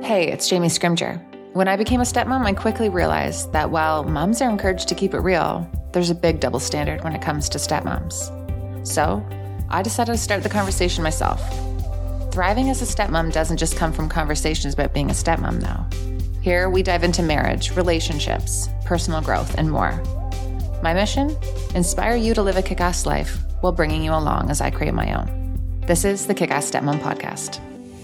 Hey, it's Jamie Scrimger. When I became a stepmom, I quickly realized that while moms are encouraged to keep it real, there's a big double standard when it comes to stepmoms. So I decided to start the conversation myself. Thriving as a stepmom doesn't just come from conversations about being a stepmom, though. Here we dive into marriage, relationships, personal growth, and more. My mission? Inspire you to live a kick-ass life while bringing you along as I create my own. This is the Kick-Ass Stepmom Podcast.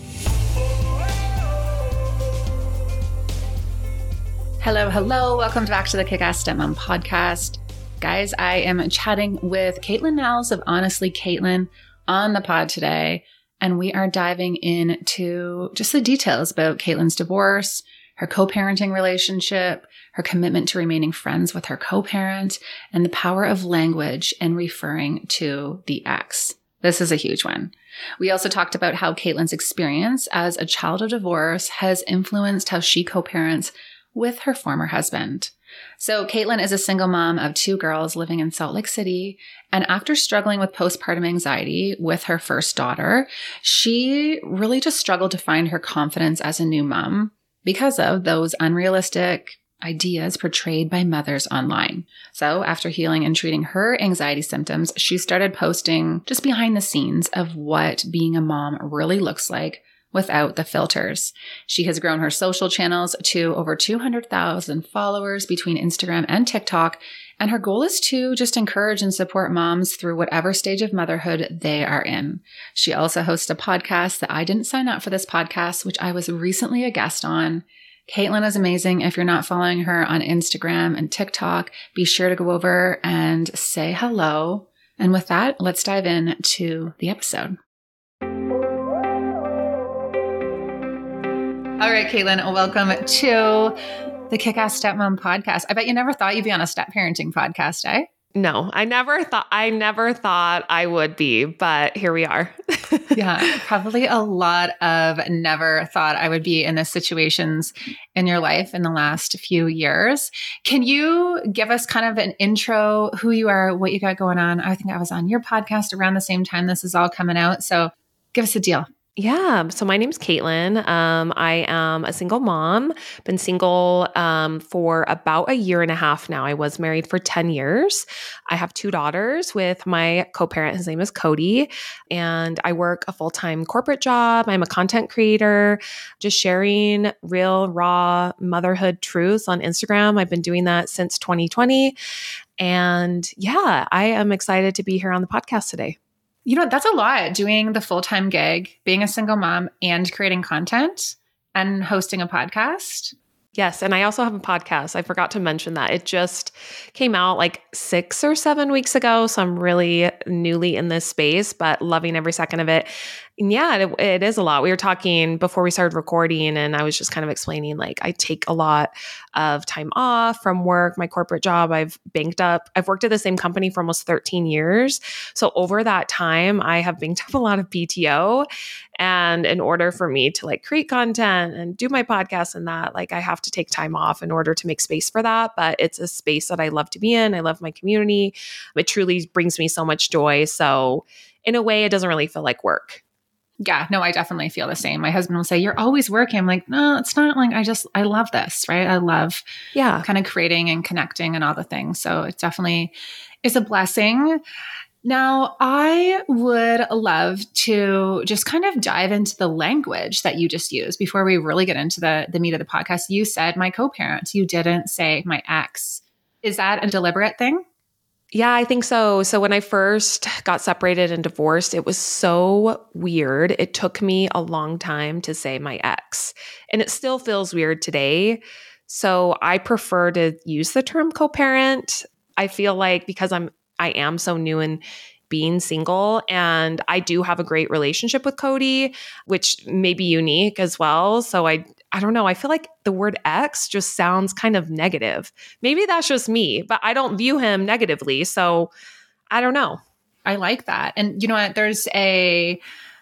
Hello. Welcome back to the Kick-Ass Stepmom Podcast. Guys, I am chatting with Caitlin Nels of Honestly Caitlin on the pod today, and we are diving into just the details about Caitlin's divorce, her co-parenting relationship, her commitment to remaining friends with her co-parent, and the power of language and referring to the ex. This is a huge one. We also talked about how Caitlin's experience as a child of divorce has influenced how she co-parents with her former husband. So Caitlin is a single mom of 2 girls living in Salt Lake City. And after struggling with postpartum anxiety with her first daughter, she really just struggled to find her confidence as a new mom because of those unrealistic ideas portrayed by mothers online. So after healing and treating her anxiety symptoms, she started posting just behind the scenes of what being a mom really looks like without the filters. She has grown her social channels to over 200,000 followers between Instagram and TikTok, and her goal is to just encourage and support moms through whatever stage of motherhood they are in. She also hosts a podcast that I didn't sign up for this podcast, which I was recently a guest on. Caitlin is amazing. If you're not following her on Instagram and TikTok, be sure to go over and say hello. And with that, let's dive into the episode. All right, Caitlin, welcome to the Kick-Ass Stepmom Podcast. I bet you never thought you'd be on a step parenting podcast, eh? No, I never thought I would be, but here we are. Yeah, probably a lot of never thought I would be in these situations in your life in the last few years. Can you give us kind of an intro, who you are, what you got going on? I think I was on your podcast around the same time this is all coming out. So give us a deal. Yeah. So my name's Caitlin. I am a single mom, been single for about a year and a half now. I was married for 10 years. I have 2 daughters with my co-parent. His name is Cody. And I work a full-time corporate job. I'm a content creator, just sharing real, raw motherhood truths on Instagram. I've been doing that since 2020. And yeah, I am excited to be here on the podcast today. You know, that's a lot, doing the full-time gig, being a single mom and creating content and hosting a podcast. Yes. And I also have a podcast. I forgot to mention that. It just came out like 6 or 7 weeks ago. So I'm really newly in this space, but loving every second of it. And yeah, it is a lot. We were talking before we started recording, and I was just kind of explaining, like, I take a lot of time off from work, my corporate job. I've banked up. I've worked at the same company for almost 13 years. So over that time, I have banked up a lot of PTO. And in order for me to like create content and do my podcast and that, like, I have to take time off in order to make space for that. But it's a space that I love to be in. I love my community. It truly brings me so much joy. So in a way, it doesn't really feel like work. Yeah, no, I definitely feel the same. My husband will say, "You're always working." I'm like, no, it's not. Like, I love this, right? I love kind of creating and connecting and all the things. So it definitely is a blessing. Now, I would love to just kind of dive into the language that you just used before we really get into the meat of the podcast. You said my co-parent. You didn't say my ex. Is that a deliberate thing? Yeah, I think so. So when I first got separated and divorced, it was so weird. It took me a long time to say my ex, and it still feels weird today. So I prefer to use the term co-parent. I feel like because I am so new in being single, and I do have a great relationship with Cody, which may be unique as well. So I don't know. I feel like the word ex just sounds kind of negative. Maybe that's just me, but I don't view him negatively. So I don't know. I like that. And you know what? There's a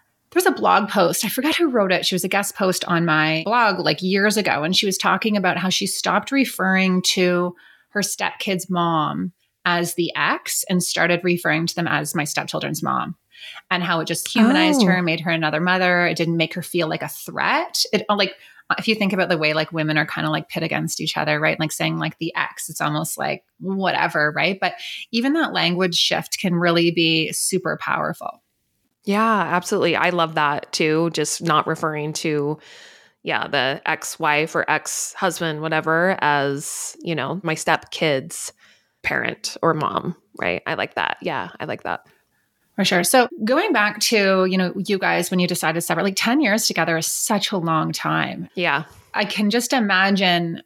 blog post. I forgot who wrote it. She was a guest post on my blog like years ago. And she was talking about how she stopped referring to her stepkid's mom as the ex and started referring to them as my stepchildren's mom. And how it just humanized her and made her another mother. It didn't make her feel like a threat. if you think about the way like women are kind of like pit against each other, right? Like saying like the ex, it's almost like whatever, right? But even that language shift can really be super powerful. Yeah, absolutely. I love that too. Just not referring to, the ex-wife or ex-husband, whatever, as, my step-kid's parent or mom, right? I like that. Yeah, I like that. For sure. So going back to, you guys, when you decided to separate, like 10 years together is such a long time. Yeah. I can just imagine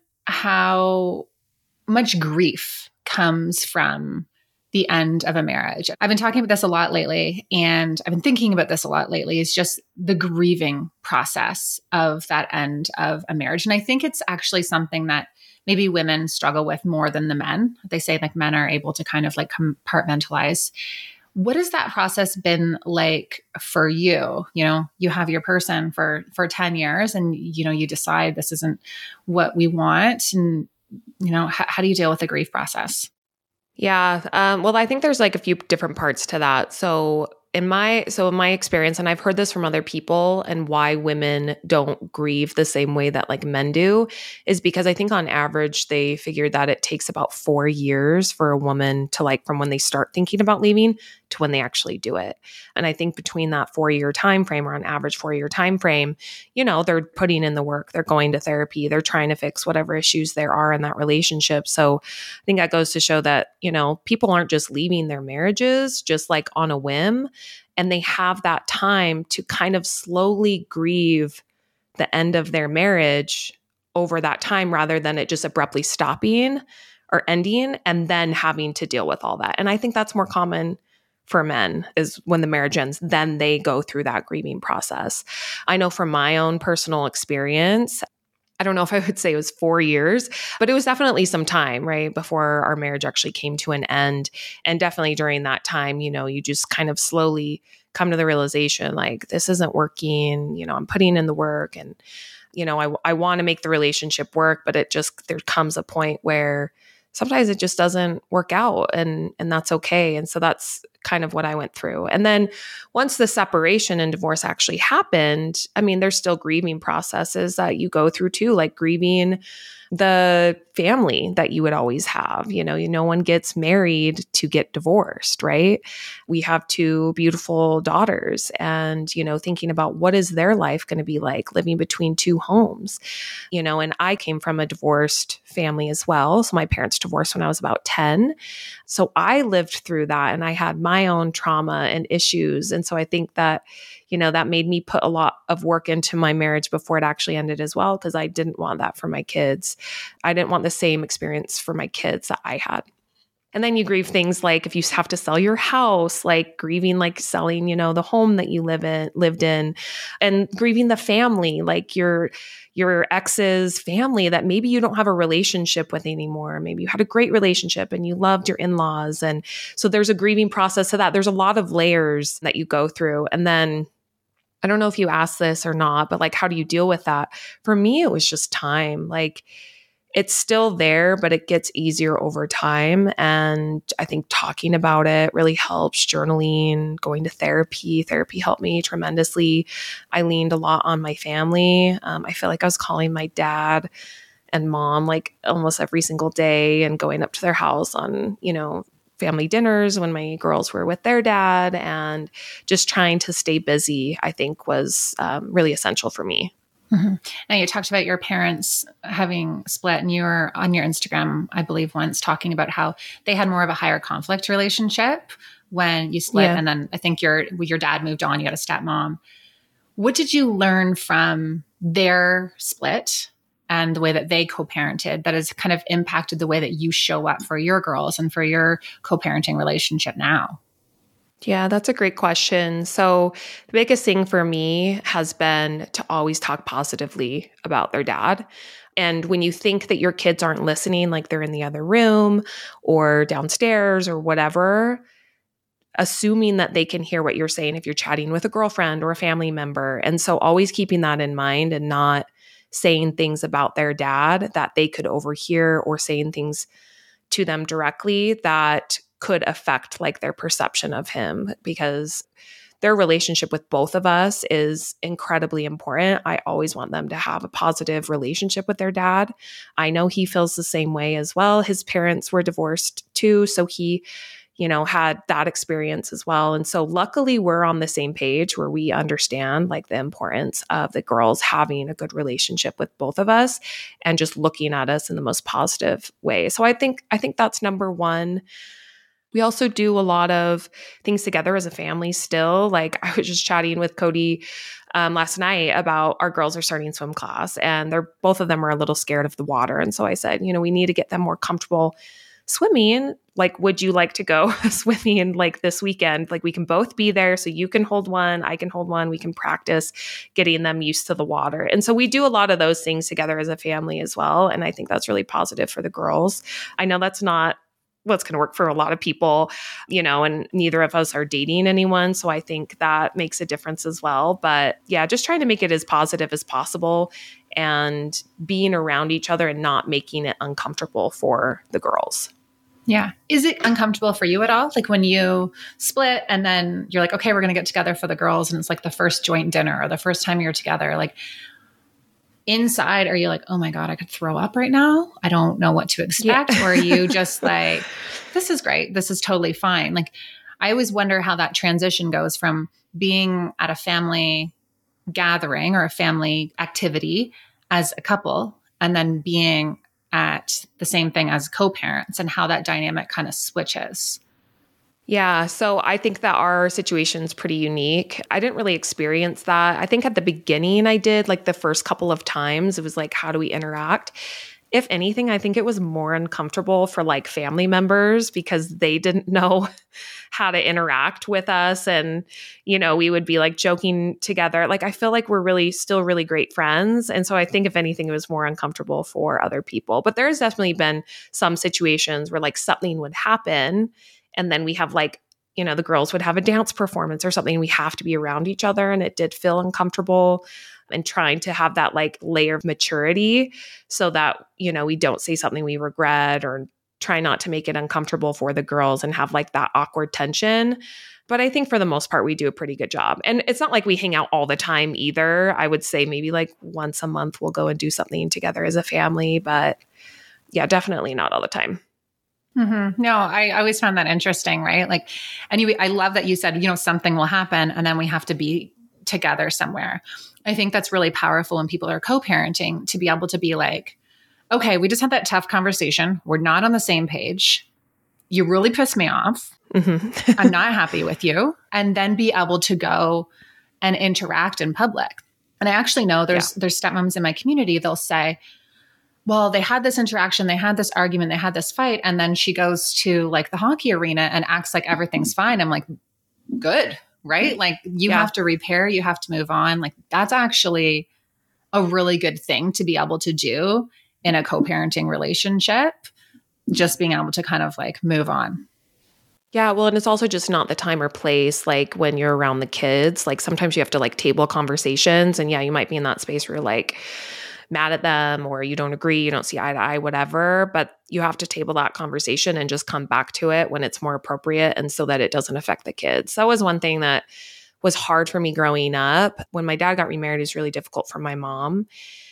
how much grief comes from the end of a marriage. I've been talking about this a lot lately, and I've been thinking about this a lot lately, is just the grieving process of that end of a marriage. And I think it's actually something that maybe women struggle with more than the men. They say like men are able to kind of like compartmentalize. What has that process been like for you? You have your person for 10 years and, you decide this isn't what we want. And, how do you deal with the grief process? Yeah. Well, I think there's like a few different parts to that. So in my experience, and I've heard this from other people, and why women don't grieve the same way that like men do is because I think on average, they figured that it takes about 4 years for a woman to like from when they start thinking about leaving to when they actually do it. And I think between that 4-year time frame, or on average 4-year time frame, they're putting in the work, they're going to therapy, they're trying to fix whatever issues there are in that relationship. So I think that goes to show that, people aren't just leaving their marriages just like on a whim. And they have that time to kind of slowly grieve the end of their marriage over that time, rather than it just abruptly stopping or ending and then having to deal with all that. And I think that's more common for men, is when the marriage ends, then they go through that grieving process. I know from my own personal experience, I don't know if I would say it was 4 years, but it was definitely some time, right, before our marriage actually came to an end. And definitely during that time, you just kind of slowly come to the realization, like, this isn't working, I'm putting in the work, and, I want to make the relationship work, but there comes a point where sometimes it just doesn't work out, and that's okay. And so that's kind of what I went through. And then once the separation and divorce actually happened, I mean, there's still grieving processes that you go through too, like grieving the family that you would always have. No one gets married to get divorced, right? We have 2 beautiful daughters, and, thinking about what is their life going to be like living between 2 homes, and I came from a divorced family as well. So my parents divorced when I was about 10. So I lived through that, and I had my own trauma and issues. And so I think that, that made me put a lot of work into my marriage before it actually ended as well, because I didn't want that for my kids. I didn't want the same experience for my kids that I had. And then you grieve things like if you have to sell your house, like grieving, like selling, the home that you lived in, and grieving the family, like your ex's family that maybe you don't have a relationship with anymore. Maybe you had a great relationship and you loved your in-laws. And so there's a grieving process to that. There's a lot of layers that you go through. And then I don't know if you asked this or not, but like, how do you deal with that? For me, it was just time. Like, it's still there, but it gets easier over time. And I think talking about it really helps. Journaling, going to therapy. Therapy helped me tremendously. I leaned a lot on my family. I feel like I was calling my dad and mom like almost every single day, and going up to their house on, family dinners when my girls were with their dad, and just trying to stay busy, I think was really essential for me. Mm-hmm. Now, you talked about your parents having split, and you were on your Instagram, I believe, once talking about how they had more of a higher conflict relationship when you split. Yeah. And then I think your dad moved on, you had a stepmom. What did you learn from their split and the way that they co-parented that has kind of impacted the way that you show up for your girls and for your co-parenting relationship now? Yeah, that's a great question. So the biggest thing for me has been to always talk positively about their dad. And when you think that your kids aren't listening, like they're in the other room or downstairs or whatever, assuming that they can hear what you're saying if you're chatting with a girlfriend or a family member. And so always keeping that in mind, and not saying things about their dad that they could overhear, or saying things to them directly that could affect like their perception of him, because their relationship with both of us is incredibly important. I always want them to have a positive relationship with their dad. I know he feels the same way as well. His parents were divorced too, so he had that experience as well. And so luckily we're on the same page where we understand like the importance of the girls having a good relationship with both of us and just looking at us in the most positive way. So I think that's number one. We also do a lot of things together as a family still. Like I was just chatting with Cody last night about our girls are starting swim class and both of them are a little scared of the water. And so I said, we need to get them more comfortable swimming. Like, would you like to go swimming like this weekend? Like we can both be there. So you can hold one, I can hold one. We can practice getting them used to the water. And so we do a lot of those things together as a family as well. And I think that's really positive for the girls. I know that's not what's going to work for a lot of people, and neither of us are dating anyone. So I think that makes a difference as well. But yeah, just trying to make it as positive as possible and being around each other and not making it uncomfortable for the girls. Yeah. Is it uncomfortable for you at all? Like when you split and then you're like, okay, we're going to get together for the girls. And it's like the first joint dinner or the first time you're together, like inside, are you like, oh my God, I could throw up right now? I don't know what to expect. Yeah. Or are you just like, this is great. This is totally fine. Like I always wonder how that transition goes from being at a family gathering or a family activity as a couple and then being at the same thing as co-parents and how that dynamic kind of switches. Yeah. So I think that our situation's pretty unique. I didn't really experience that. I think at the beginning I did, like the first couple of times, it was like, how do we interact? If anything, I think it was more uncomfortable for like family members because they didn't know how to interact with us. And, we would be like joking together. Like, I feel like we're still really great friends. And so I think if anything, it was more uncomfortable for other people. But there's definitely been some situations where like something would happen and then we have like, the girls would have a dance performance or something. We have to be around each other. And it did feel uncomfortable. And trying to have that like layer of maturity so that, we don't say something we regret or try not to make it uncomfortable for the girls and have like that awkward tension. But I think for the most part, we do a pretty good job. And it's not like we hang out all the time either. I would say maybe like once a month, we'll go and do something together as a family. But yeah, definitely not all the time. Mm-hmm. No, I always found that interesting, right? Like, anyway, I love that you said, something will happen and then we have to be together somewhere. I think that's really powerful when people are co-parenting to be able to be like, okay, we just had that tough conversation. We're not on the same page. You really pissed me off. Mm-hmm. I'm not happy with you. And then be able to go and interact in public. And I actually know there's stepmoms in my community, they'll say, well, they had this interaction, they had this argument, they had this fight. And then she goes to like the hockey arena and acts like everything's fine. I'm like, good, right? Like you have to repair, you have to move on. Like that's actually a really good thing to be able to do in a co-parenting relationship, just being able to kind of like move on. Yeah, well, and it's also just not the time or place, like when you're around the kids. Like sometimes you have to like table conversations and you might be in that space where you're like mad at them or you don't agree, you don't see eye to eye, whatever, but you have to table that conversation and just come back to it when it's more appropriate and so that it doesn't affect the kids. That was one thing that was hard for me growing up. When my dad got remarried, it was really difficult for my mom.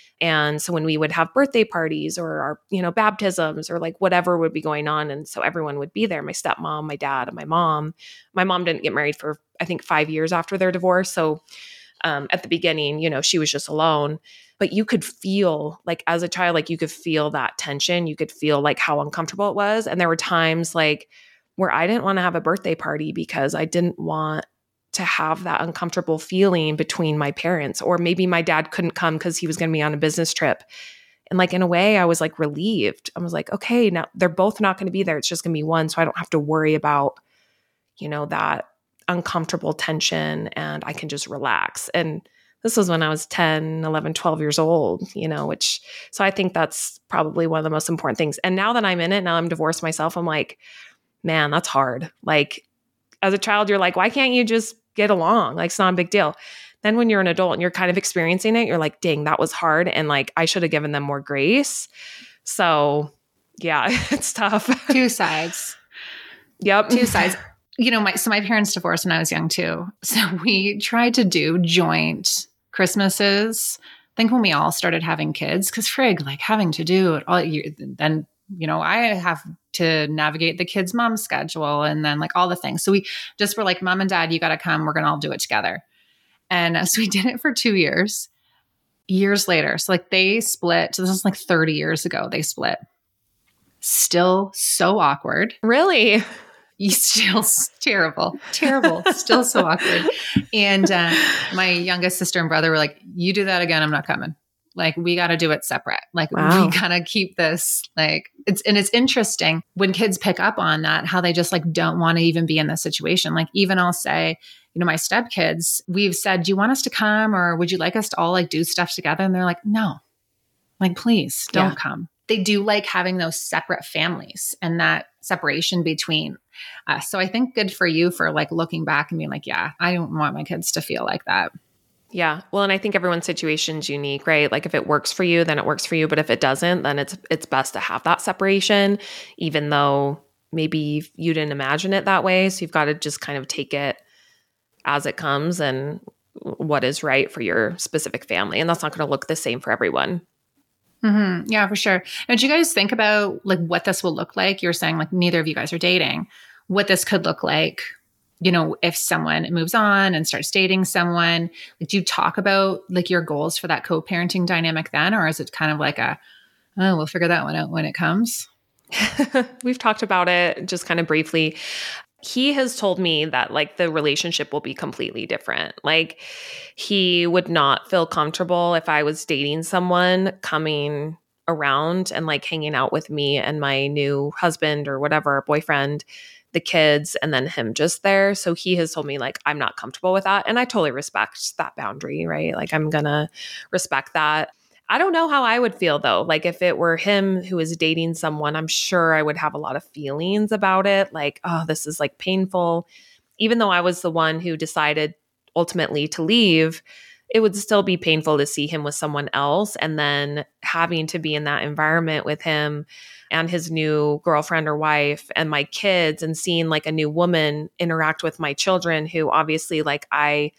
And so when we would have birthday parties or our, baptisms or like whatever would be going on. And so everyone would be there, my stepmom, my dad, and my mom. My mom didn't get married for, I think, 5 years after their divorce. So at the beginning, she was just alone. But you could feel like as a child, like you could feel that tension. You could feel like how uncomfortable it was. And there were times like where I didn't want to have a birthday party because I didn't want to have that uncomfortable feeling between my parents, or maybe my dad couldn't come because he was going to be on a business trip. And like, in a way, I was like relieved. I was like, okay, now they're both not going to be there. It's just going to be one. So I don't have to worry about, that uncomfortable tension and I can just relax. And this was when I was 10, 11, 12 years old, so I think that's probably one of the most important things. And now that I'm in it, now I'm divorced myself, I'm like, man, that's hard. Like as a child, you're like, why can't you just get along? Like, it's not a big deal. Then when you're an adult and you're kind of experiencing it, you're like, dang, that was hard. And like, I should have given them more grace. So yeah, it's tough. Two sides. Yep. Two sides. my parents divorced when I was young too. So we tried to do joint Christmases. I think when we all started having kids, because frig, like having to do it all, then, I have to navigate the kids' mom schedule and then like all the things. So we just were like, Mom and Dad, you got to come. We're going to all do it together. And so we did it for 2 years. Years later, so like they split. So this is like 30 years ago, they split. Still so awkward. Really? Still terrible, still so awkward. And my youngest sister and brother were like, you do that again, I'm not coming. Like, we got to do it separate. Like, wow. We got to keep this, like, it's interesting when kids pick up on that, how they just like don't want to even be in this situation. Like, even I'll say, my stepkids, we've said, do you want us to come or would you like us to all like do stuff together? And they're like, no, like, please don't come. They do like having those separate families and that separation between us. So I think good for you for like looking back and being like, yeah, I don't want my kids to feel like that. Yeah. Well, and I think everyone's situation's unique, right? Like if it works for you, then it works for you. But if it doesn't, then it's best to have that separation, even though maybe you didn't imagine it that way. So you've got to just kind of take it as it comes and what is right for your specific family. And that's not going to look the same for everyone. Mm-hmm. Yeah, for sure. And did you guys think about like what this will look like? You're saying like neither of you guys are dating, what this could look like, if someone moves on and starts dating someone. Like, do you talk about like your goals for that co-parenting dynamic then? Or is it kind of like we'll figure that one out when it comes? We've talked about it just kind of briefly. He has told me that like the relationship will be completely different. Like he would not feel comfortable if I was dating someone coming around and like hanging out with me and my new husband or whatever, boyfriend, the kids, and then him just there. So he has told me like, I'm not comfortable with that. And I totally respect that boundary, right? Like I'm going to respect that. I don't know how I would feel though. Like if it were him who is dating someone, I'm sure I would have a lot of feelings about it. Like, oh, this is like painful. Even though I was the one who decided ultimately to leave, it would still be painful to see him with someone else and then having to be in that environment with him and his new girlfriend or wife and my kids and seeing like a new woman interact with my children who obviously like I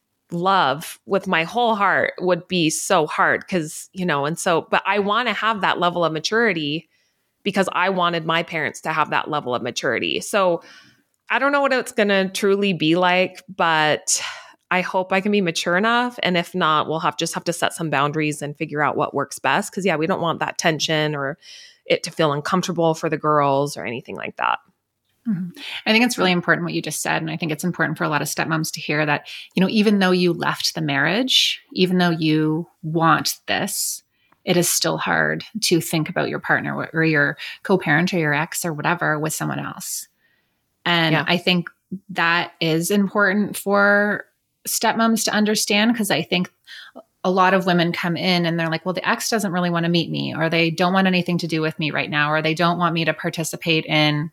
love with my whole heart would be so hard because, but I want to have that level of maturity because I wanted my parents to have that level of maturity. So I don't know what it's going to truly be like, but I hope I can be mature enough. And if not, we'll just have to set some boundaries and figure out what works best. Because we don't want that tension or it to feel uncomfortable for the girls or anything like that. Mm-hmm. I think it's really important what you just said. And I think it's important for a lot of stepmoms to hear that, even though you left the marriage, even though you want this, it is still hard to think about your partner or your co-parent or your ex or whatever with someone else. And I think that is important for stepmoms to understand, because I think a lot of women come in and they're like, well, the ex doesn't really want to meet me, or they don't want anything to do with me right now, or they don't want me to participate in,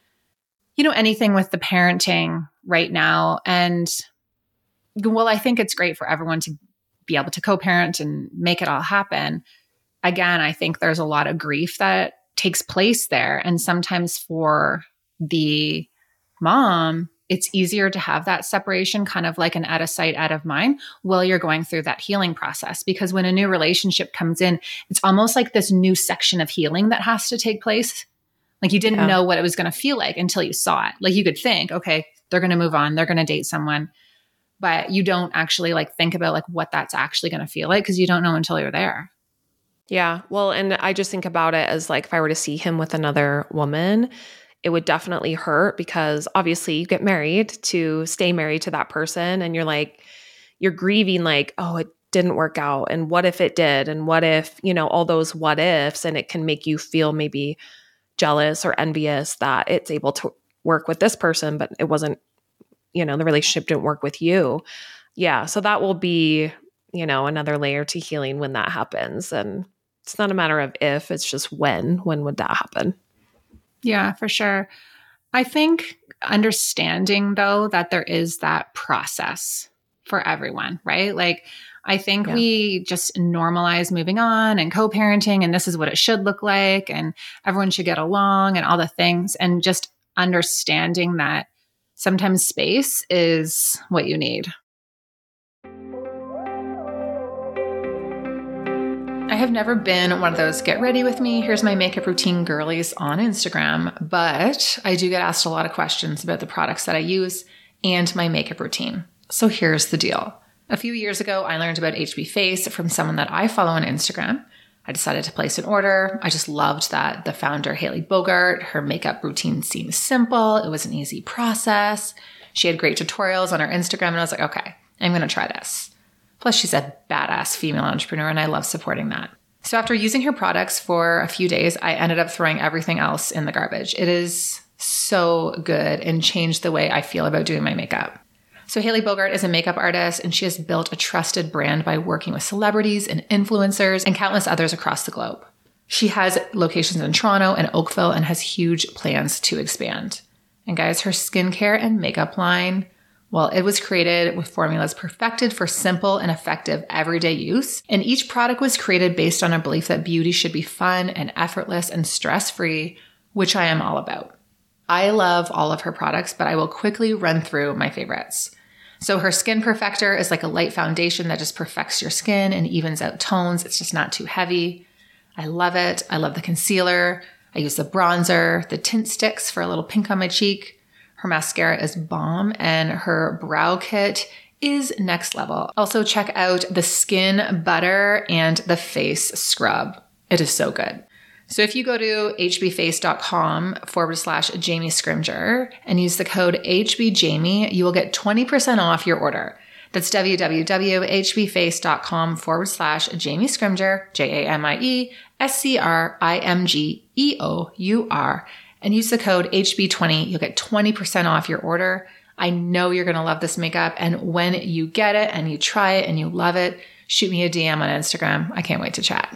anything with the parenting right now. And well, I think it's great for everyone to be able to co-parent and make it all happen. Again, I think there's a lot of grief that takes place there. And sometimes for the mom, it's easier to have that separation, kind of like an out of sight, out of mind, while you're going through that healing process. Because when a new relationship comes in, it's almost like this new section of healing that has to take place. Like you didn't know what it was going to feel like until you saw it. Like you could think, okay, they're going to move on, they're going to date someone, but you don't actually like think about like what that's actually going to feel like, because you don't know until you're there. Yeah. Well, and I just think about it as like, if I were to see him with another woman, it would definitely hurt, because obviously you get married to stay married to that person. And you're grieving like, oh, it didn't work out. And what if it did? And what if, all those what ifs, and it can make you feel maybe jealous or envious that it's able to work with this person, but it wasn't, the relationship didn't work with you. Yeah. So that will be, another layer to healing when that happens. And it's not a matter of if, it's just when would that happen? Yeah, for sure. I think understanding though, that there is that process for everyone, right? Like, I think we just normalize moving on and co-parenting, and this is what it should look like, and everyone should get along and all the things, and just understanding that Sometimes space is what you need. I have never been one of those get ready with me, here's my makeup routine girlies on Instagram, but I do get asked a lot of questions about the products that I use and my makeup routine. So here's the deal. A few years ago, I learned about HB Face from someone that I follow on Instagram. I decided to place an order. I just loved that the founder, Hailey Bogart, her makeup routine seemed simple. It was an easy process. She had great tutorials on her Instagram, and I was like, okay, I'm going to try this. Plus, she's a badass female entrepreneur, and I love supporting that. So after using her products for a few days, I ended up throwing everything else in the garbage. It is so good and changed the way I feel about doing my makeup. So Hailey Bogart is a makeup artist, and she has built a trusted brand by working with celebrities and influencers and countless others across the globe. She has locations in Toronto and Oakville and has huge plans to expand. And guys, her skincare and makeup line, well, it was created with formulas perfected for simple and effective everyday use. And each product was created based on a belief that beauty should be fun and effortless and stress-free, which I am all about. I love all of her products, but I will quickly run through my favorites. So her Skin Perfector is like a light foundation that just perfects your skin and evens out tones. It's just not too heavy. I love it. I love the concealer. I use the bronzer, the tint sticks for a little pink on my cheek. Her mascara is bomb, and her brow kit is next level. Also check out the Skin Butter and the Face Scrub. It is so good. So if you go to hbface.com/Jamie Scrimger and use the code HBJamie, you will get 20% off your order. That's www.hbface.com/Jamie Scrimger, JamiesCrimgeeur, and use the code HB20. You'll get 20% off your order. I know you're going to love this makeup. And when you get it and you try it and you love it, shoot me a DM on Instagram. I can't wait to chat.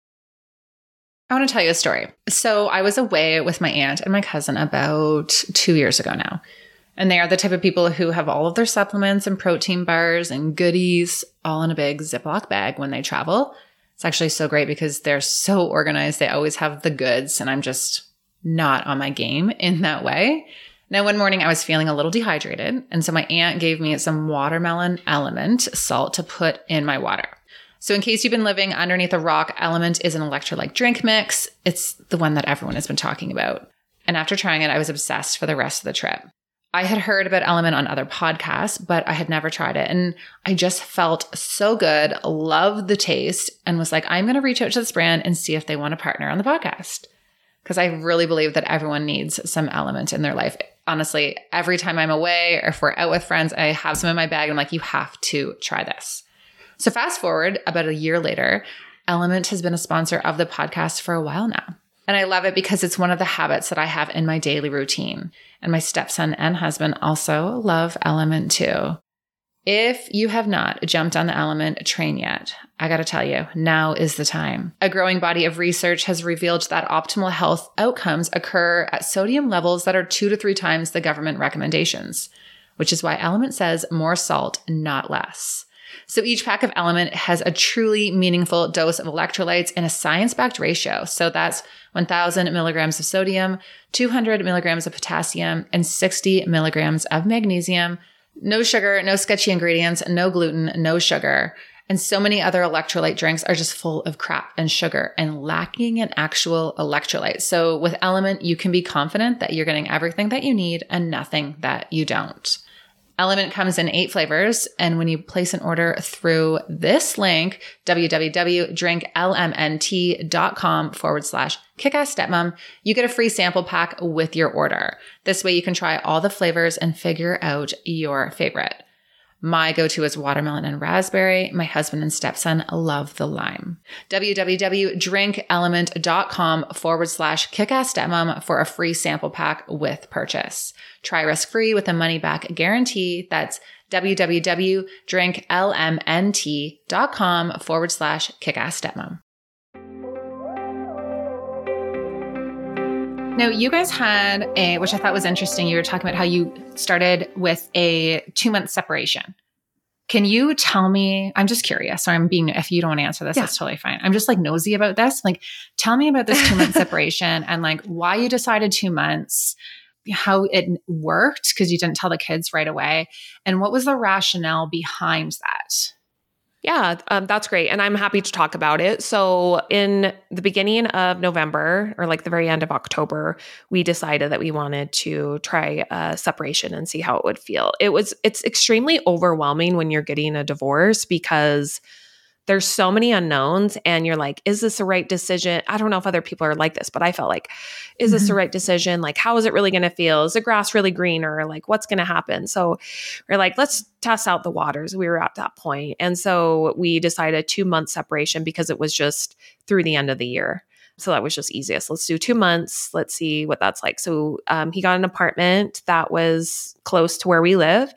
I want to tell you a story. So I was away with my aunt and my cousin about 2 years ago now. And they are the type of people who have all of their supplements and protein bars and goodies all in a big Ziploc bag when they travel. It's actually so great because they're so organized. They always have the goods, and I'm just not on my game in that way. Now, one morning I was feeling a little dehydrated, and so my aunt gave me some watermelon Element salt to put in my water. So in case you've been living underneath a rock, Element is an electrolyte drink mix. It's the one that everyone has been talking about. And after trying it, I was obsessed for the rest of the trip. I had heard about Element on other podcasts, but I had never tried it. And I just felt so good, loved the taste, and was like, I'm going to reach out to this brand and see if they want to partner on the podcast. Because I really believe that everyone needs some Element in their life. Honestly, every time I'm away or if we're out with friends, I have some in my bag. And I'm like, you have to try this. So fast forward about a year later, Element has been a sponsor of the podcast for a while now. And I love it because it's one of the habits that I have in my daily routine. And my stepson and husband also love Element too. If you have not jumped on the Element train yet, I got to tell you, now is the time. A growing body of research has revealed that optimal health outcomes occur at sodium levels that are 2 to 3 times the government recommendations, which is why Element says more salt, not less. So each pack of Element has a truly meaningful dose of electrolytes in a science-backed ratio. So that's 1,000 milligrams of sodium, 200 milligrams of potassium, and 60 milligrams of magnesium. No sugar, no sketchy ingredients, no gluten, no sugar. And so many other electrolyte drinks are just full of crap and sugar and lacking in actual electrolytes. So with Element, you can be confident that you're getting everything that you need and nothing that you don't. Element comes in 8 flavors. And when you place an order through this link, www.drinklmnt.com/kickassstepmom, you get a free sample pack with your order. This way you can try all the flavors and figure out your favorite. My go-to is watermelon and raspberry. My husband and stepson love the lime. www.drinkelement.com/kickassstepmom for a free sample pack with purchase. Try risk-free with a money-back guarantee. That's www.drinklmnt.com/kickassstepmom. Now, you guys had which I thought was interesting. You were talking about how you started with a 2-month separation. Can you tell me, I'm just curious. So if you don't want to answer this, That's totally fine. I'm just like nosy about this. Like, tell me about this 2-month separation and like why you decided 2 months. how it worked? Because you didn't tell the kids right away. And what was the rationale behind that? Yeah, that's great. And I'm happy to talk about it. So in the beginning of November, or like the very end of October, we decided that we wanted to try a separation and see how it would feel. It's extremely overwhelming when you're getting a divorce because there's so many unknowns and you're like, is this the right decision? I don't know if other people are like this, but I felt like, is this the right decision? Like, how is it really going to feel? Is the grass really greener? Like, what's going to happen? So we're like, let's test out the waters. We were at that point. And so we decided 2 month separation because it was just through the end of the year. So that was just easiest. Let's do 2 months. Let's see what that's like. So he got an apartment that was close to where we live.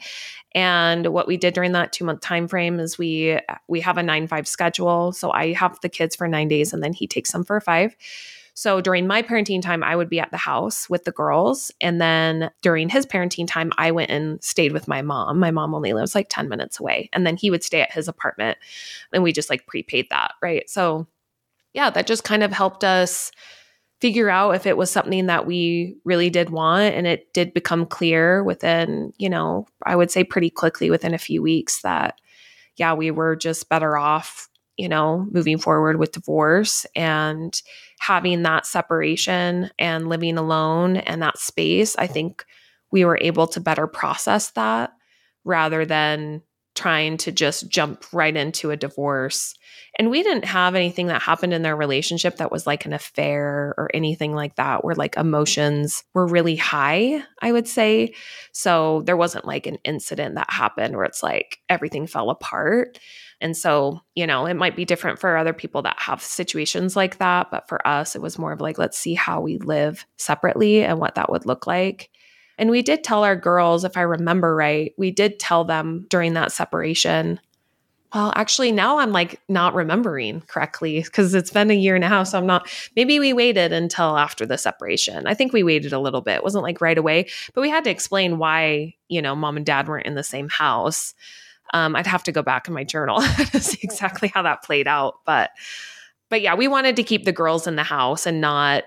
And what we did during that 2 month time frame is we have a 9-5 schedule. So I have the kids for 9 days and then he takes them for 5. So during my parenting time, I would be at the house with the girls. And then during his parenting time, I went and stayed with my mom. My mom only lives like 10 minutes away. And then he would stay at his apartment and we just like prepaid that. Right. So yeah, that just kind of helped us figure out if it was something that we really did want. And it did become clear within, I would say pretty quickly within a few weeks that, yeah, we were just better off, moving forward with divorce and having that separation and living alone and that space. I think we were able to better process that rather than trying to just jump right into a divorce. And we didn't have anything that happened in their relationship that was like an affair or anything like that, where like emotions were really high, I would say. So there wasn't like an incident that happened where it's like everything fell apart. And so, it might be different for other people that have situations like that. But for us, it was more of like, let's see how we live separately and what that would look like. And we did tell our girls, if I remember right, we did tell them during that separation. Well, actually, now I'm like not remembering correctly because it's been a year now. So I'm not, maybe we waited until after the separation. I think we waited a little bit. It wasn't like right away, but we had to explain why, mom and dad weren't in the same house. I'd have to go back in my journal to see exactly how that played out. But yeah, we wanted to keep the girls in the house and not,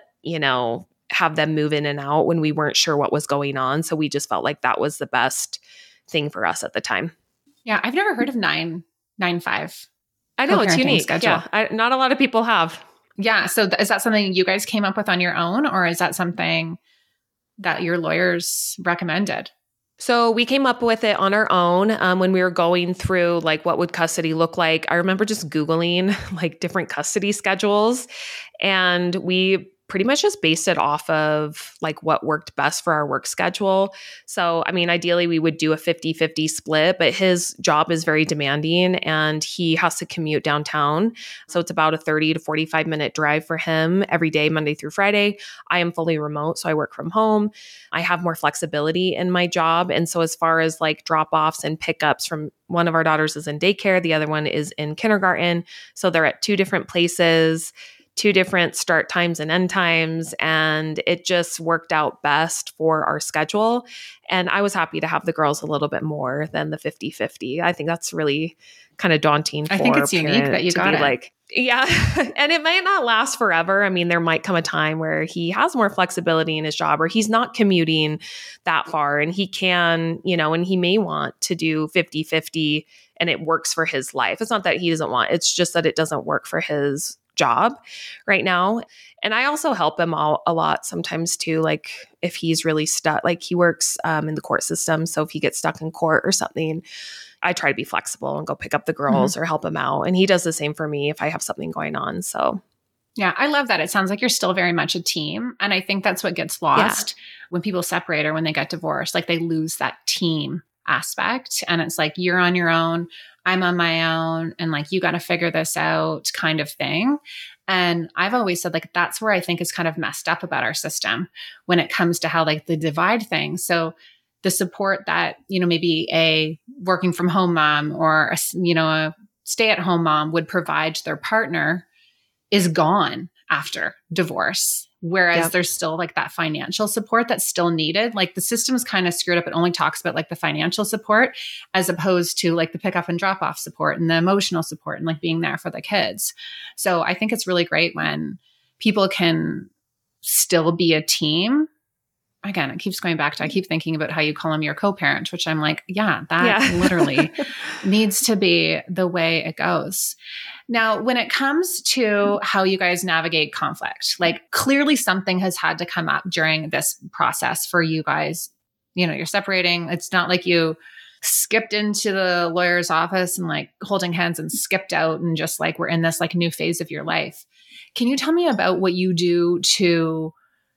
have them move in and out when we weren't sure what was going on. So we just felt like that was the best thing for us at the time. Yeah. I've never heard of 9-5. I know it's unique. Schedule. Yeah. Not a lot of people have. Yeah. So is that something you guys came up with on your own, or is that something that your lawyers recommended? So we came up with it on our own when we were going through like what would custody look like. I remember just Googling like different custody schedules, and we pretty much just based it off of like what worked best for our work schedule. So, I mean, ideally we would do a 50-50 split, but his job is very demanding and he has to commute downtown. So it's about a 30 to 45 minute drive for him every day, Monday through Friday. I am fully remote, so I work from home. I have more flexibility in my job. And so as far as like drop-offs and pickups, from one of our daughters is in daycare, the other one is in kindergarten. So they're at 2 different places, 2 different start times and end times, and it just worked out best for our schedule. And I was happy to have the girls a little bit more than the 50-50. I think that's really kind of daunting for I think it's unique that you got it. Like, yeah. And it might not last forever. I mean, there might come a time where he has more flexibility in his job, or he's not commuting that far and he can, and he may want to do 50-50 and it works for his life. It's not that he doesn't want, it's just that it doesn't work for his job right now. And I also help him a lot sometimes too. Like if he's really stuck, like he works in the court system. So if he gets stuck in court or something, I try to be flexible and go pick up the girls or help him out. And he does the same for me if I have something going on. So yeah, I love that. It sounds like you're still very much a team. And I think that's what gets lost when people separate or when they get divorced. Like they lose that team aspect. And it's like, you're on your own, I'm on my own, and like, you got to figure this out kind of thing. And I've always said like, that's where I think is kind of messed up about our system when it comes to how like the divide thing. So the support that, maybe a working from home mom or a stay at home mom would provide to their partner is gone after divorce. Whereas there's still like that financial support that's still needed. Like the system's kind of screwed up. It only talks about like the financial support as opposed to like the pick up and drop off support and the emotional support and like being there for the kids. So I think it's really great when people can still be a team again, it keeps going back to, I keep thinking about how you call him your co-parent, which I'm like, that literally needs to be the way it goes. Now, when it comes to how you guys navigate conflict, like clearly something has had to come up during this process for you guys. You know, you're separating. It's not like you skipped into the lawyer's office and like holding hands and skipped out and just like, we're in this like new phase of your life. Can you tell me about what you do to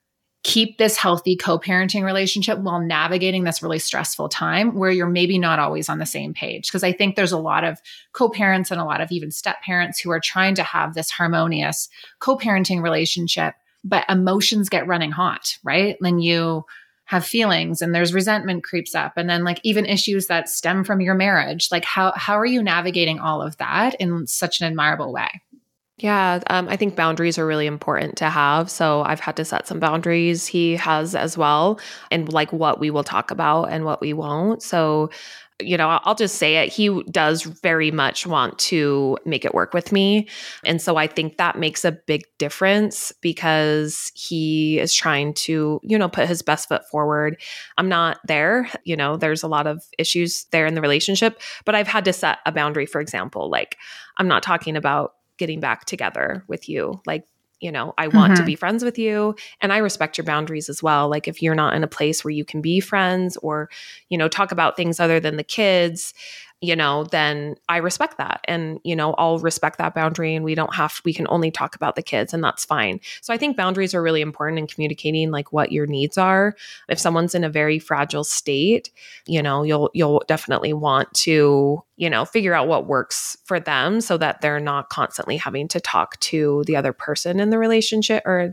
keep this healthy co-parenting relationship while navigating this really stressful time where you're maybe not always on the same page? Because I think there's a lot of co-parents and a lot of even step parents who are trying to have this harmonious co-parenting relationship, but emotions get running hot, right? Then you have feelings and there's resentment creeps up, and then like even issues that stem from your marriage. Like how are you navigating all of that in such an admirable way? Yeah, I think boundaries are really important to have. So I've had to set some boundaries. He has as well, and like what we will talk about and what we won't. So, you know, I'll just say it. He does very much want to make it work with me. And so I think that makes a big difference because he is trying to, you know, put his best foot forward. I'm not there. You know, there's a lot of issues there in the relationship, but I've had to set a boundary, for example. Like, I'm not talking about getting back together with you. Like, you know, I want to be friends with you and I respect your boundaries as well. Like if you're not in a place where you can be friends or, you know, talk about things other than the kids, you know, then I respect that. And, you know, I'll respect that boundary and we can only talk about the kids and that's fine. So I think boundaries are really important in communicating like what your needs are. If someone's in a very fragile state, you know, you'll definitely want to, you know, figure out what works for them so that they're not constantly having to talk to the other person in the relationship the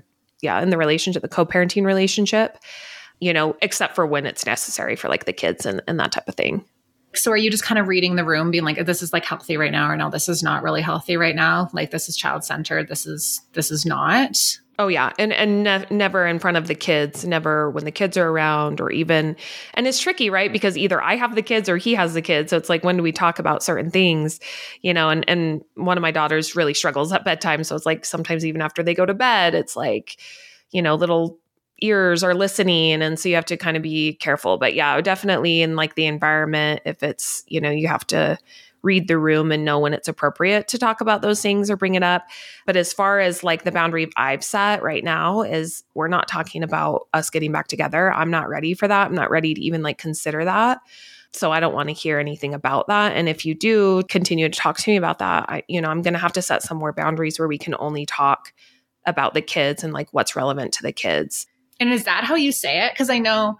co-parenting relationship, you know, except for when it's necessary for like the kids and that type of thing. So are you just kind of reading the room being like, this is like healthy right now, or no, this is not really healthy right now. Like this is child-centered. This is not. Oh yeah. And never in front of the kids, never when the kids are around or even, and it's tricky, right? Because either I have the kids or he has the kids. So it's like, when do we talk about certain things, you know, and one of my daughters really struggles at bedtime. So it's like, sometimes even after they go to bed, it's like, you know, little ears are listening. And so you have to kind of be careful, but yeah, definitely in like the environment, if it's, you know, you have to read the room and know when it's appropriate to talk about those things or bring it up. But as far as like the boundary I've set right now is we're not talking about us getting back together. I'm not ready for that. I'm not ready to even like consider that. So I don't want to hear anything about that. And if you do continue to talk to me about that, I'm going to have to set some more boundaries where we can only talk about the kids and like what's relevant to the kids. And is that how you say it? Because I know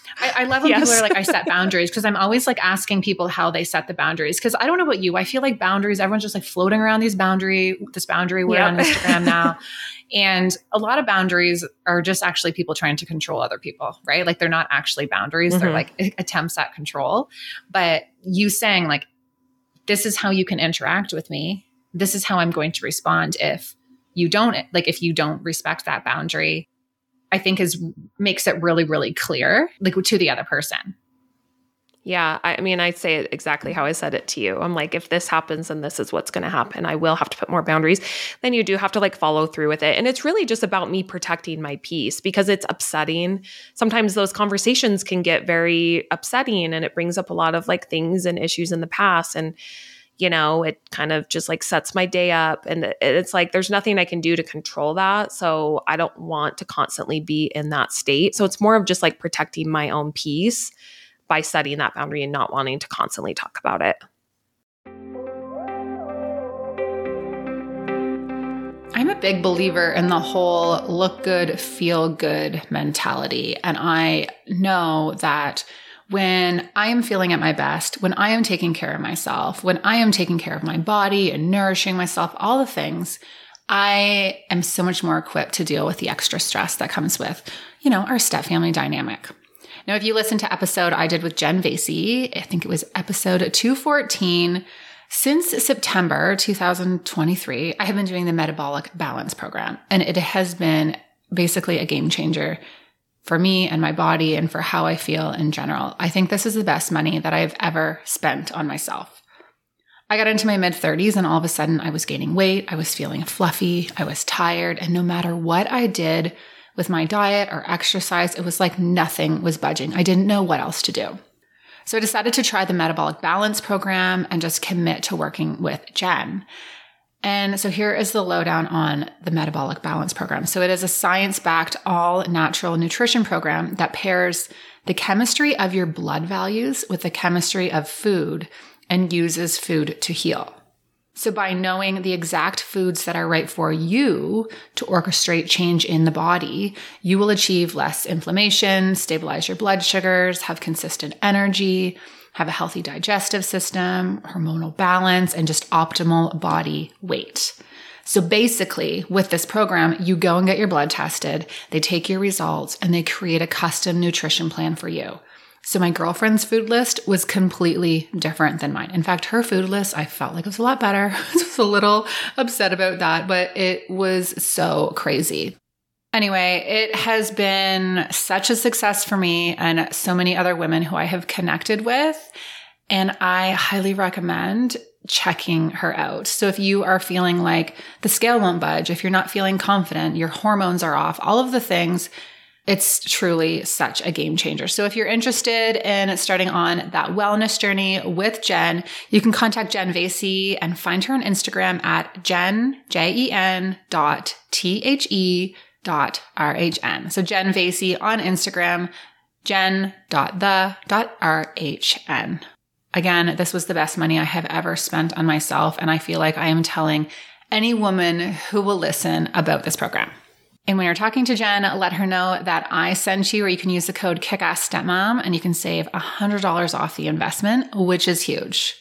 I love when people are like, I set boundaries, because I'm always like asking people how they set the boundaries. Because I don't know about you. I feel like boundaries, everyone's just like floating around this boundary word on Instagram now. And a lot of boundaries are just actually people trying to control other people, right? Like they're not actually boundaries. They're like attempts at control. But you saying like, this is how you can interact with me. This is how I'm going to respond if you don't respect that boundary. I think makes it really, really clear, like to the other person. Yeah. I mean, I say it exactly how I said it to you. I'm like, if this happens and this is what's going to happen, I will have to put more boundaries. Then you do have to like follow through with it. And it's really just about me protecting my peace because it's upsetting. Sometimes those conversations can get very upsetting and it brings up a lot of like things and issues in the past. And you know, it kind of just like sets my day up and it's like, there's nothing I can do to control that. So I don't want to constantly be in that state. So it's more of just like protecting my own peace by setting that boundary and not wanting to constantly talk about it. I'm a big believer in the whole look good, feel good mentality. And I know that when I am feeling at my best, when I am taking care of myself, when I am taking care of my body and nourishing myself, all the things, I am so much more equipped to deal with the extra stress that comes with, you know, our step family dynamic. Now, if you listen to episode I did with Jen Vasey, I think it was episode 214, since September 2023, I have been doing the Metabolic Balance Program, and it has been basically a game changer for me and my body and for how I feel in general. I think this is the best money that I've ever spent on myself. I got into my mid-30s and all of a sudden I was gaining weight. I was feeling fluffy. I was tired. And no matter what I did with my diet or exercise. It was like nothing was budging. I didn't know what else to do. So I decided to try the Metabolic Balance Program and just commit to working with Jen. And so here is the lowdown on the Metabolic Balance Program. So it is a science-backed, all-natural nutrition program that pairs the chemistry of your blood values with the chemistry of food and uses food to heal. So by knowing the exact foods that are right for you to orchestrate change in the body, you will achieve less inflammation, stabilize your blood sugars, have consistent energy, have a healthy digestive system, hormonal balance, and just optimal body weight. So basically, with this program, you go and get your blood tested, they take your results, and they create a custom nutrition plan for you. So my girlfriend's food list was completely different than mine. In fact, her food list, I felt like it was a lot better. I was a little upset about that, but it was so crazy. Anyway, it has been such a success for me and so many other women who I have connected with. And I highly recommend checking her out. So if you are feeling like the scale won't budge, if you're not feeling confident, your hormones are off, all of the things, it's truly such a game changer. So if you're interested in starting on that wellness journey with Jen, you can contact Jen Vasey and find her on Instagram at Jen, Jen.the.rhn. So Jen Vasey on Instagram, jen.the.rhn. Again, this was the best money I have ever spent on myself. And I feel like I am telling any woman who will listen about this program. And when you're talking to Jen, let her know that I sent you, or you can use the code KICKASSSTEPMOM and you can save $100 off the investment, which is huge.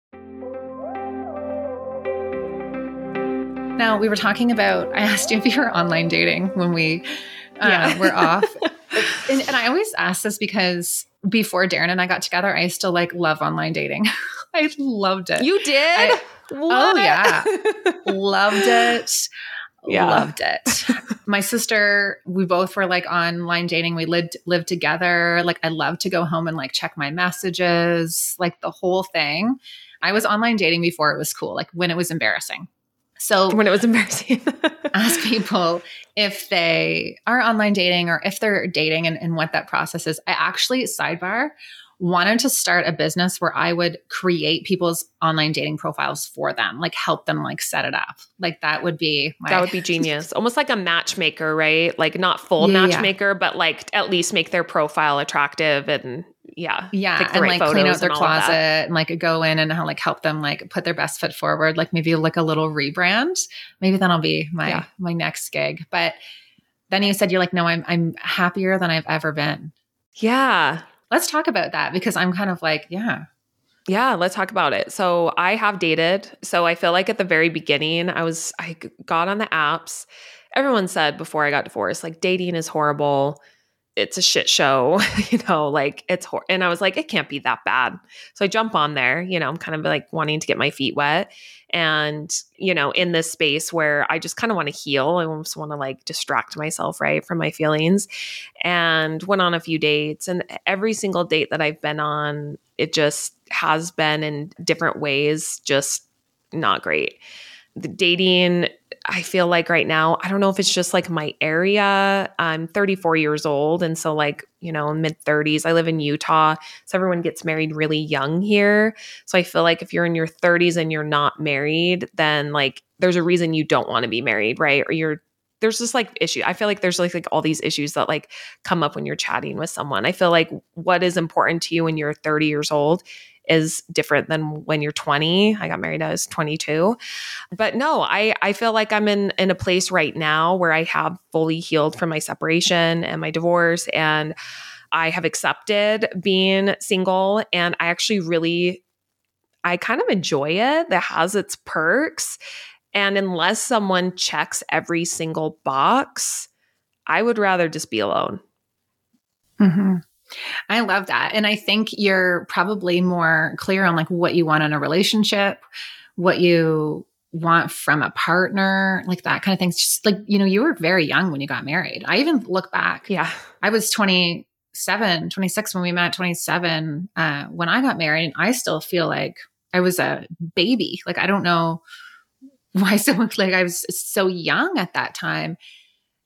Now, we were talking about, I asked you if you were online dating when we were off. And I always ask this because before Darren and I got together, I used to love online dating. I loved it. You did? Yeah. Loved it. Yeah. Loved it. My sister, we both were online dating. We lived together. I love to go home and check my messages, the whole thing. I was online dating before it was cool, when it was embarrassing. So when it was embarrassing, ask people if they are online dating or if they're dating and what that process is. I actually, sidebar, wanted to start a business where I would create people's online dating profiles for them, help them set it up. That would be genius. Almost like a matchmaker, right? Not full matchmaker, but at least make their profile attractive and pick the right photos clean out their and closet and go in and help them put their best foot forward. Maybe a little rebrand. Maybe that'll be my next gig. But then you said, you're no, I'm happier than I've ever been. Yeah. Let's talk about that because I'm kind of Yeah, let's talk about it. So I have dated. So I feel like at the very beginning, I got on the apps. Everyone said before I got divorced, dating is horrible. It's a shit show, it's and I was like, it can't be that bad. So I jump on there, I'm kind of wanting to get my feet wet. And, in this space where I just kind of want to heal. I almost want to distract myself, right, from my feelings. And went on a few dates. And every single date that I've been on, it just has been in different ways, just not great. The dating, I feel like right now, I don't know if it's just my area. I'm 34 years old. And so mid 30s, I live in Utah. So everyone gets married really young here. So I feel like if you're in your 30s and you're not married, then there's a reason you don't want to be married, right? Or there's just issue. I feel like there's all these issues that come up when you're chatting with someone. I feel like what is important to you when you're 30 years old is different than when you're 20. I got married when I was 22. But no, I feel like I'm in a place right now where I have fully healed from my separation and my divorce. And I have accepted being single. And I actually I kind of enjoy it. That has its perks. And unless someone checks every single box, I would rather just be alone. Mm-hmm. I love that. And I think you're probably more clear on what you want in a relationship, what you want from a partner, that kind of thing. Just you were very young when you got married. I even look back. Yeah. I was 26 when we met, 27 when I got married. And I still feel like I was a baby. I don't know why someone I was so young at that time.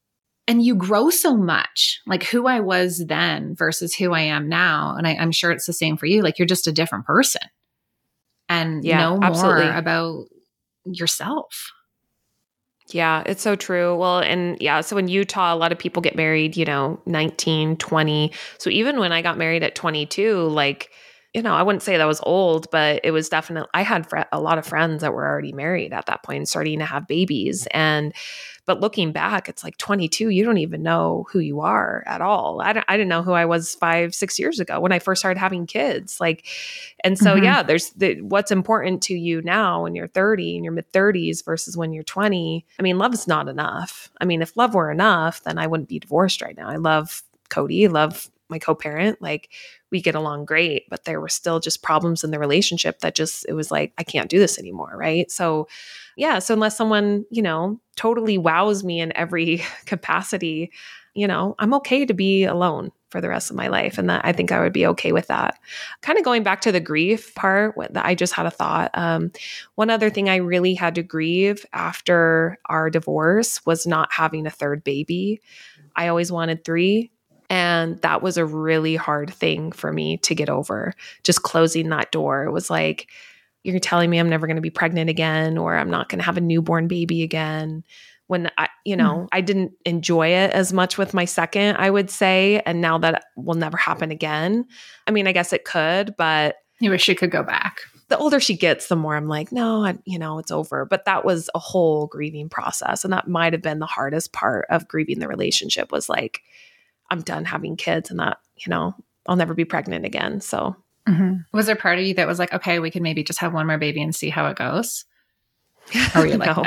And you grow so much, like who I was then versus who I am now. And I'm sure it's the same for you. Like you're just a different person and Yeah, know absolutely. more about yourself. Yeah, it's so true. Well, and yeah, so in Utah, a lot of people get married, 19, 20. So even when I got married at 22, like, I wouldn't say that was old, but it was definitely, I had a lot of friends that were already married at that point, starting to have babies. But looking back, it's like 22, you don't even know who you are at all. I didn't know who I was 5, 6 years ago when I first started having kids. And so, yeah, there's what's important to you now when you're 30 in your mid 30s versus when you're 20. I mean, love is not enough. I mean, if love were enough, then I wouldn't be divorced right now. I love Cody, love my co-parent. Like we get along great, but there were still just problems in the relationship that it was like, I can't do this anymore. Right. So yeah. So unless someone, totally wows me in every capacity, I'm okay to be alone for the rest of my life. And that I think I would be okay with that. Kind of going back to the grief part, that I just had a thought. One other thing I really had to grieve after our divorce was not having a third baby. I always wanted 3. And that was a really hard thing for me to get over, just closing that door. It was like, you're telling me I'm never going to be pregnant again, or I'm not going to have a newborn baby again. When I didn't enjoy it as much with my second, I would say. And now that will never happen again. I mean, I guess it could, but you wish you could go back. The older she gets, the more I'm like, no, it's over. But that was a whole grieving process. And that might've been the hardest part of grieving the relationship, was like, I'm done having kids and that, I'll never be pregnant again. So was there part of you that was like, okay, we could maybe just have one more baby and see how it goes? Or were you like, no?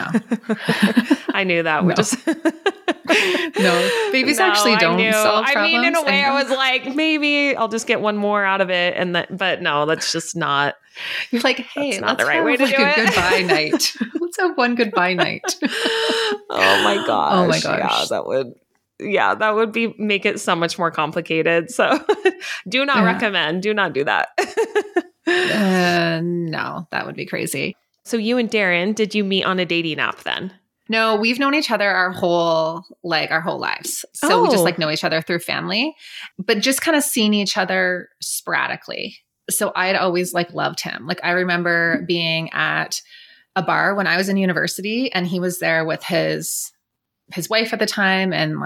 I knew that. We're just no, babies actually don't solve problems. I mean, in a way, I was like, maybe I'll just get one more out of it, but no, that's just not. You're like, hey, that's not the right way to do it. Goodbye night. Let's have one goodbye night. Oh my gosh! Oh my gosh! That would make it so much more complicated. So do not recommend. Do not do that. No, that would be crazy. So you and Darren, did you meet on a dating app then? No, we've known each other our whole lives. So we just know each other through family, but just kind of seen each other sporadically. So I'd always loved him. I remember being at a bar when I was in university, and he was there with his wife at the time, and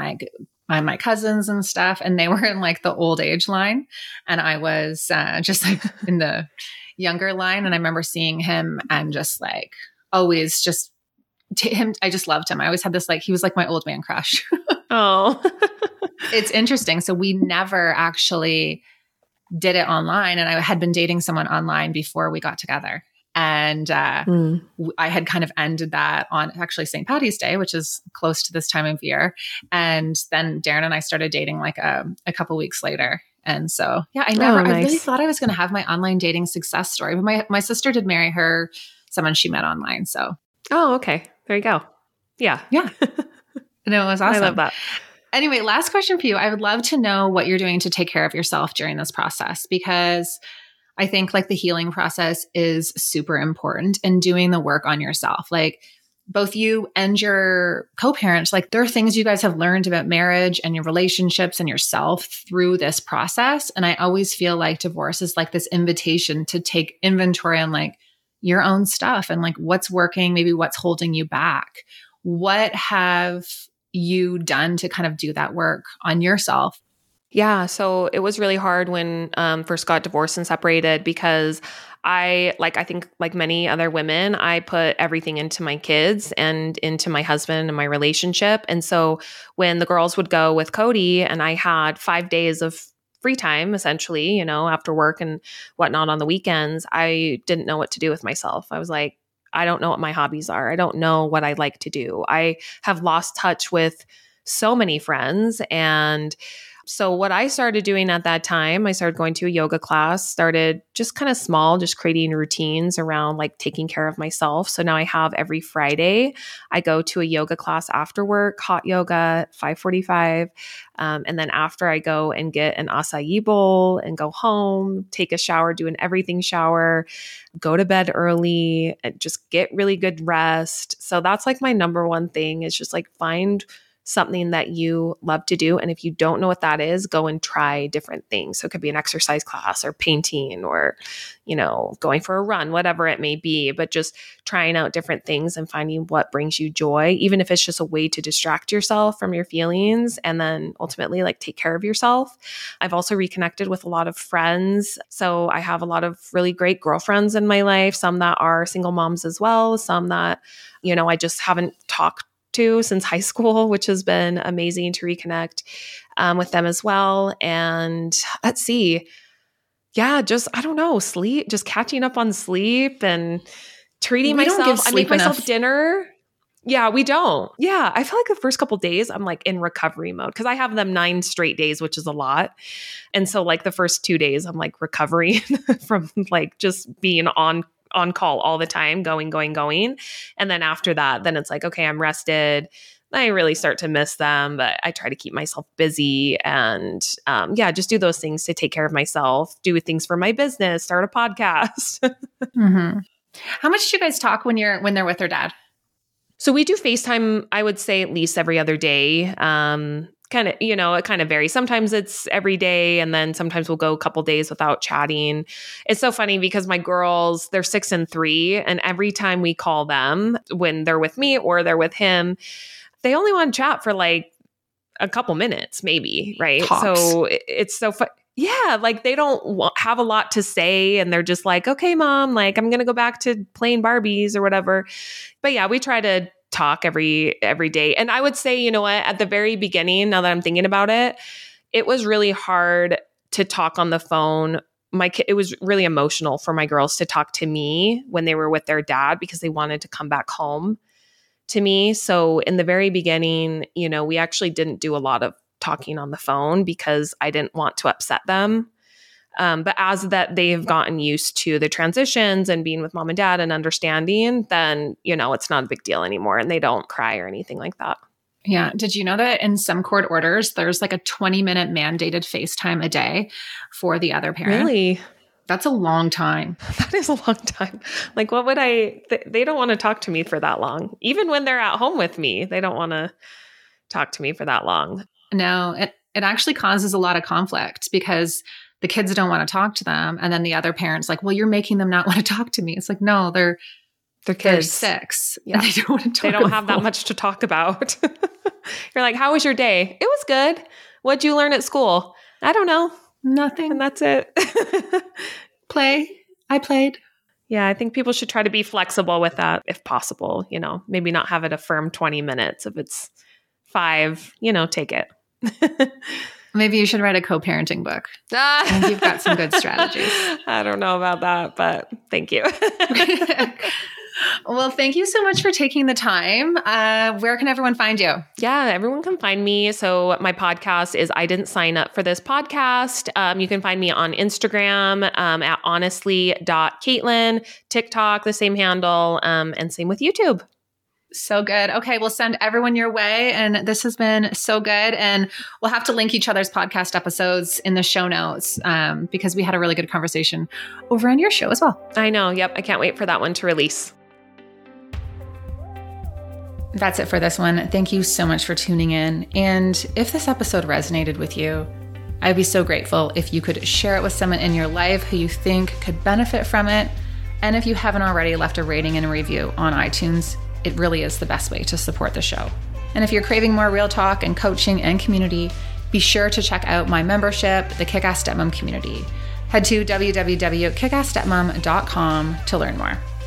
my cousins and stuff. And they were in the old age line. And I was just in the younger line. And I remember seeing him and just always just him. I just loved him. I always had this, he was my old man crush. Oh, it's interesting. So we never actually did it online. And I had been dating someone online before we got together. And I had kind of ended that on actually St. Paddy's Day, which is close to this time of year. And then Darren and I started dating a couple weeks later. And so, yeah, I really thought I was going to have my online dating success story. But my sister did marry someone she met online. So. Oh, okay. There you go. Yeah. Yeah. And it was awesome. I love that. Anyway, last question for you. I would love to know what you're doing to take care of yourself during this process, because I think the healing process is super important, and doing the work on yourself. Both you and your co-parents, there are things you guys have learned about marriage and your relationships and yourself through this process. And I always feel like divorce is this invitation to take inventory on your own stuff and what's working, maybe what's holding you back. What have you done to kind of do that work on yourself? Yeah. So it was really hard when first got divorced and separated, because I think like many other women, I put everything into my kids and into my husband and my relationship. And so when the girls would go with Cody and I had 5 days of free time, essentially, after work and whatnot on the weekends, I didn't know what to do with myself. I was like, I don't know what my hobbies are. I don't know what I like to do. I have lost touch with so many friends. And so what I started doing at that time, I started going to a yoga class, started just kind of small, just creating routines around taking care of myself. So now I have every Friday, I go to a yoga class after work, hot yoga, 5:45. And then after I go and get an acai bowl and go home, take a shower, do an everything shower, go to bed early, and just get really good rest. So that's my number one thing is just find something that you love to do. And if you don't know what that is, go and try different things. So it could be an exercise class or painting or, going for a run, whatever it may be, but just trying out different things and finding what brings you joy, even if it's just a way to distract yourself from your feelings and then ultimately like take care of yourself. I've also reconnected with a lot of friends. So I have a lot of really great girlfriends in my life, some that are single moms as well, some that, I just haven't talked to since high school, which has been amazing to reconnect with them as well. And let's see. Yeah, I don't know, sleep, just catching up on sleep and treating myself. I make myself dinner. Yeah, we don't. Yeah, I feel like the first couple of days I'm like in recovery mode because I have them 9 straight days, which is a lot. And so like the first 2 days I'm like recovering from like just being on call all the time, going. And then after that, then it's like, okay, I'm rested. I really start to miss them, but I try to keep myself busy and just do those things to take care of myself, do things for my business, start a podcast. Mm-hmm. How much do you guys talk when they're with their dad? So we do FaceTime, I would say at least every other day. It kind of varies. Sometimes it's every day, and then sometimes we'll go a couple days without chatting. It's so funny because my girls, they're 6 and 3, and every time we call them when they're with me or they're with him, they only want to chat for like a couple minutes, maybe, right? Tops. So it's so fun. Yeah, like they don't have a lot to say, and they're just like, okay, mom, like I'm going to go back to playing Barbies or whatever. But yeah, we try to talk every day. And I would say, you know what, at the very beginning, now that I'm thinking about it, it was really hard to talk on the phone. It was really emotional for my girls to talk to me when they were with their dad because they wanted to come back home to me. So in the very beginning, we actually didn't do a lot of talking on the phone because I didn't want to upset them. But as that they've gotten used to the transitions and being with mom and dad and understanding, then, it's not a big deal anymore and they don't cry or anything like that. Yeah. Did you know that in some court orders, there's like a 20-minute mandated FaceTime a day for the other parent? Really? That's a long time. That is a long time. Like, what would they don't want to talk to me for that long. Even when they're at home with me, they don't want to talk to me for that long. No, it actually causes a lot of conflict because the kids don't want to talk to them. And then the other parent's like, well, you're making them not want to talk to me. It's like, no, they're kids. They're 6. Yeah. And they don't want to talk. They don't have that much to talk about. You're like, how was your day? It was good. What'd you learn at school? I don't know. Nothing. And that's it. Play. I played. Yeah, I think people should try to be flexible with that if possible. Maybe not have it a firm 20 minutes. If it's 5, take it. Maybe you should write a co-parenting book. I think you've got some good strategies. I don't know about that, but thank you. Well, thank you so much for taking the time. Where can everyone find you? Yeah, everyone can find me. So my podcast is I Didn't Sign Up for This Podcast. You can find me on Instagram at honestly.caitlin, TikTok, the same handle, and same with YouTube. So good. Okay, we'll send everyone your way. And this has been so good. And we'll have to link each other's podcast episodes in the show notes because we had a really good conversation over on your show as well. I know. Yep. I can't wait for that one to release. That's it for this one. Thank you so much for tuning in. And if this episode resonated with you, I'd be so grateful if you could share it with someone in your life who you think could benefit from it. And if you haven't already left a rating and a review on iTunes, it really is the best way to support the show. And if you're craving more real talk and coaching and community, be sure to check out my membership, the Kick-Ass Stepmom Community. Head to www.kickassstepmom.com to learn more.